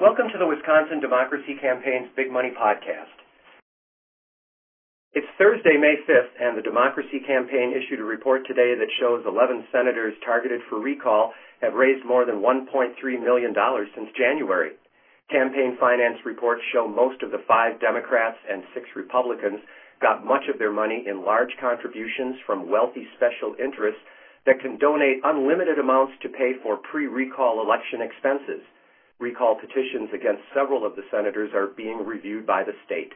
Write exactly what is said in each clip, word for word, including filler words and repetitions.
Welcome to the Wisconsin Democracy Campaign's Big Money Podcast. It's Thursday, May fifth, and the Democracy Campaign issued a report today that shows eleven senators targeted for recall have raised more than one point three million dollars since January. Campaign finance reports show most of the five Democrats and six Republicans got much of their money in large contributions from wealthy special interests that can donate unlimited amounts to pay for pre-recall election expenses. Recall petitions against several of the senators are being reviewed by the state.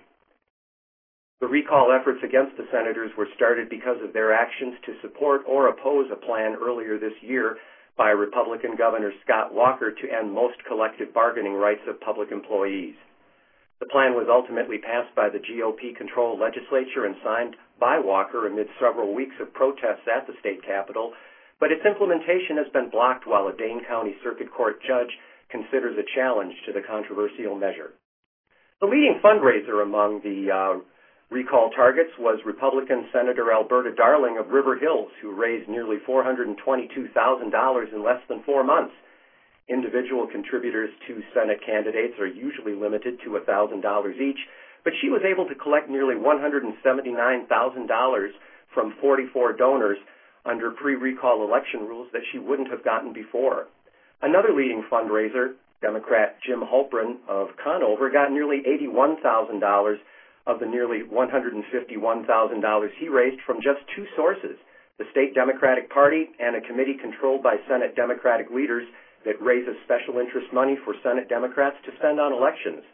The recall efforts against the senators were started because of their actions to support or oppose a plan earlier this year by Republican Governor Scott Walker to end most collective bargaining rights of public employees. The plan was ultimately passed by the G O P-controlled legislature and signed by Walker amid several weeks of protests at the state capitol, but its implementation has been blocked while a Dane County Circuit Court judge considers a challenge to the controversial measure. The leading fundraiser among the uh, recall targets was Republican Senator Alberta Darling of River Hills, who raised nearly four hundred twenty-two thousand dollars in less than four months. Individual contributors to Senate candidates are usually limited to one thousand dollars each, but she was able to collect nearly one hundred seventy-nine thousand dollars from forty-four donors under pre-recall election rules that she wouldn't have gotten before. Another leading fundraiser, Democrat Jim Hultgren of Conover, got nearly eighty-one thousand dollars of the nearly one hundred fifty-one thousand dollars he raised from just two sources, the State Democratic Party and a committee controlled by Senate Democratic leaders that raises special interest money for Senate Democrats to spend on elections.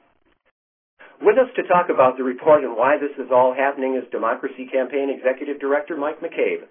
With us to talk about the report and why this is all happening is Democracy Campaign Executive Director Mike McCabe.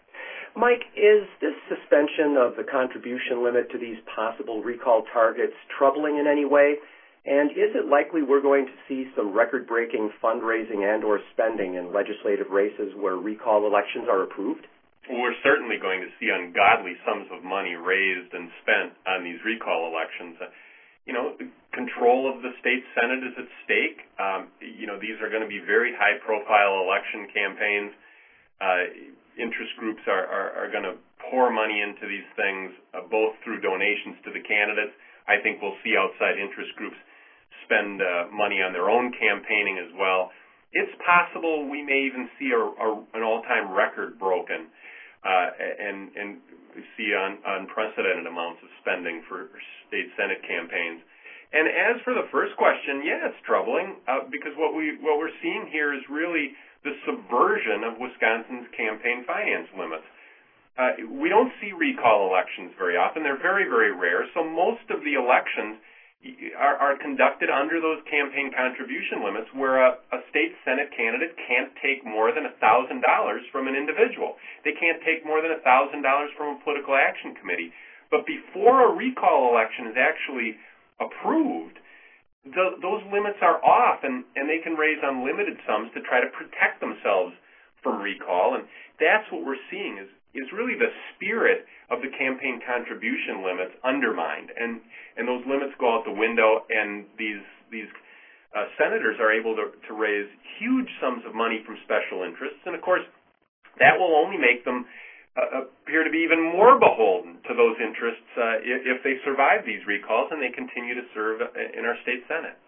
Mike, is this suspension of the contribution limit to these possible recall targets troubling in any way? And is it likely we're going to see some record-breaking fundraising and or spending in legislative races where recall elections are approved? Well, we're certainly going to see ungodly sums of money raised and spent on these recall elections. Uh, you know, control of the state Senate is at stake. Um, you know, these are going to be very high-profile election campaigns. Uh, interest groups are, are, are going to pour money into these things, uh, both through donations to the candidates. I think we'll see outside interest groups spend uh, money on their own campaigning as well. It's possible we may even see a, a, an all-time record broken uh, and, and see un, unprecedented amounts of spending for state Senate campaigns. And as for the first question, yeah, it's troubling uh, because what, we, what we're seeing here is really the subversion of Wisconsin's campaign finance limits. Uh, we don't see recall elections very often. They're very, very rare. So most of the elections are, are conducted under those campaign contribution limits where a, a state Senate candidate can't take more than one thousand dollars from an individual. They can't take more than one thousand dollars from a political action committee. But before a recall election is actually approved, The, those limits are off, and, and they can raise unlimited sums to try to protect themselves from recall. And that's what we're seeing is, is really the spirit of the campaign contribution limits undermined. And, and those limits go out the window, and these, these uh, senators are able to, to raise huge sums of money from special interests. And, of course, that will only make them Uh, appear to be even more beholden to those interests uh, if, if they survive these recalls and they continue to serve in our state Senate.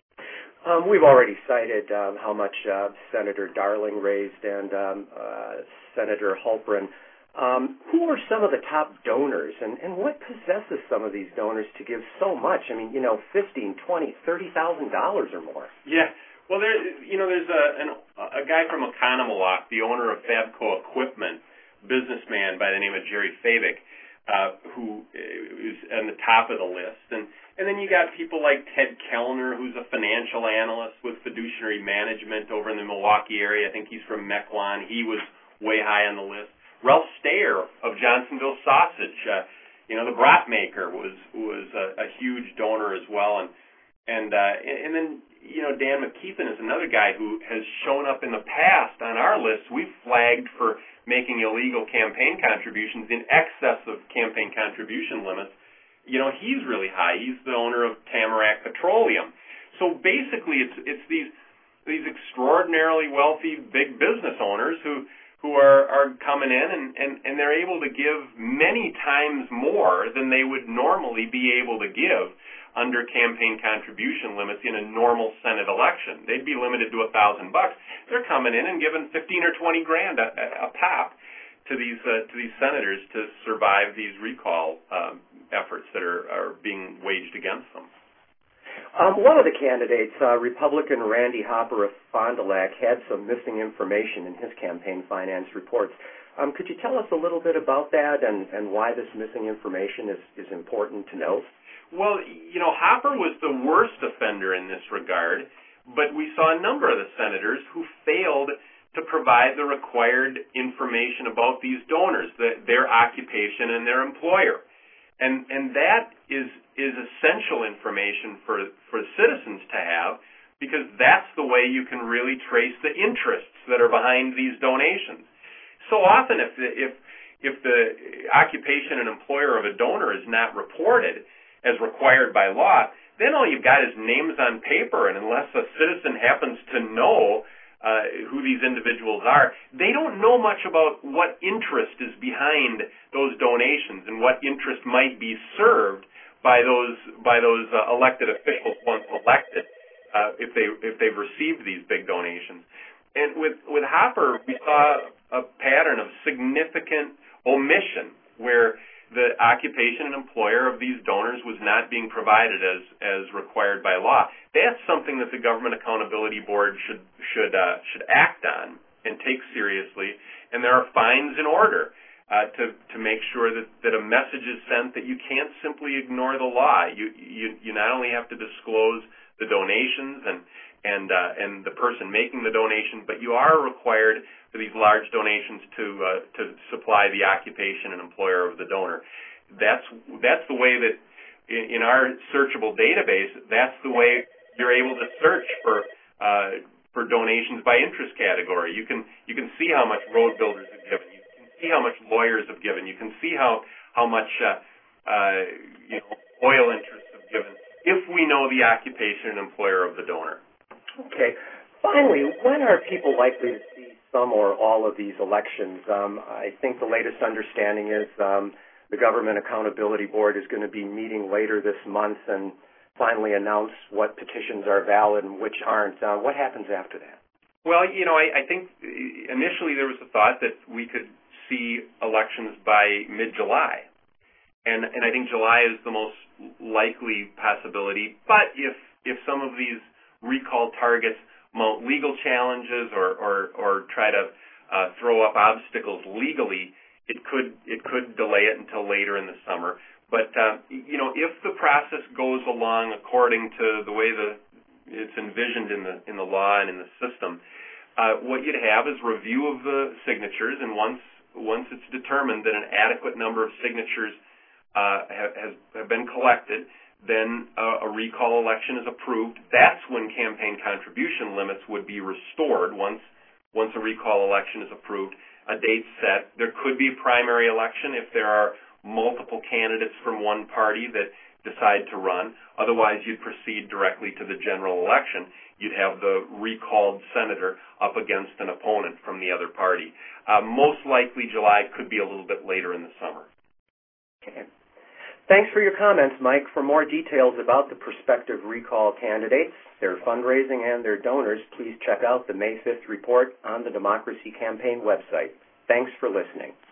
Um, we've already cited um, how much uh, Senator Darling raised and um, uh, Senator Hultgren. Um, who are some of the top donors, and, and what possesses some of these donors to give so much? I mean, you know, fifteen, twenty, thirty thousand dollars or more. Yeah. Well, there, you know, there's a, an, a guy from Oconomowoc, the owner of Fabco Equipment, businessman by the name of Jerry Fabick, uh, who is on the top of the list. And, and then you got people like Ted Kellner, who's a financial analyst with Fiduciary Management over in the Milwaukee area. I think he's from Mequon. He was way high on the list. Ralph Stayer of Johnsonville Sausage, uh, you know, the brat maker, was was a, a huge donor as well. And and uh, and then, you know, Dan McKeithen is another guy who has shown up in the past on our list. We've flagged for making illegal campaign contributions in excess of campaign contribution limits. You know, he's really high. He's the owner of Tamarack Petroleum. So basically, it's it's these these extraordinarily wealthy big business owners who who are, are coming in and, and, and they're able to give many times more than they would normally be able to give under campaign contribution limits in a normal Senate election. They'd be limited to a thousand bucks. They're coming in and giving fifteen or twenty grand a, a pop to these uh, to these senators to survive these recall um, efforts that are, are being waged against them. Um, one of the candidates, uh, Republican Randy Hopper of Fond du Lac, had some missing information in his campaign finance reports. Um, could you tell us a little bit about that and, and why this missing information is, is important to know? Well, you know, Hopper was the worst offender in this regard, but we saw a number of the senators who failed to provide the required information about these donors, the, their occupation and their employer. And and that is is essential information for, for citizens to have, because that's the way you can really trace the interests that are behind these donations. So often if the, if if the occupation and employer of a donor is not reported as required by law, then all you've got is names on paper, and unless a citizen happens to know uh, who these individuals are, they don't know much about what interest is behind those donations and what interest might be served by those by those uh, elected officials once elected, uh, if they if they've received these big donations. And with with Hopper, we saw a pattern of significant omission where the occupation and employer of these donors was not being provided as as required by law. That's something that the Government Accountability Board should should uh, should act on and take seriously. And there are fines in order uh, to to make sure that, that a message is sent that you can't simply ignore the law. You you you not only have to disclose the donations and and uh, and the person making the donation, but you are required for these large donations to uh, to supply the occupation and employer of the donor. That's that's the way that in, in our searchable database, that's the way you're able to search for uh, for donations by interest category. You can you can see how much road builders have given. You can see how much lawyers have given. You can see how how much uh, uh, you know oil interests have given if we know the occupation and employer of the donor. Okay. Finally, when are people likely to see some or all of these elections? Um, I think the latest understanding is um, the Government Accountability Board is going to be meeting later this month and finally announce what petitions are valid and which aren't. Uh, what happens after that? Well, you know, I, I think initially there was a thought that we could see elections by mid-July. And, and I think July is the most likely possibility. But if if some of these recall targets mount legal challenges or, or, or try to uh, throw up obstacles legally, it could it could delay it until later in the summer. But uh, you know, if the process goes along according to the way the it's envisioned in the in the law and in the system, uh, what you'd have is review of the signatures, and once once it's determined that an adequate number of signatures uh, have, has, have been collected, then uh, a recall election is approved. That's when campaign contribution limits would be restored once once a recall election is approved. A date set. There could be a primary election if there are multiple candidates from one party that decide to run. Otherwise, you'd proceed directly to the general election. You'd have the recalled senator up against an opponent from the other party. Uh, most likely, July could be a little bit later in the summer. Okay. Thanks for your comments, Mike. For more details about the prospective recall candidates, their fundraising, and their donors, please check out the May fifth report on the Democracy Campaign website. Thanks for listening.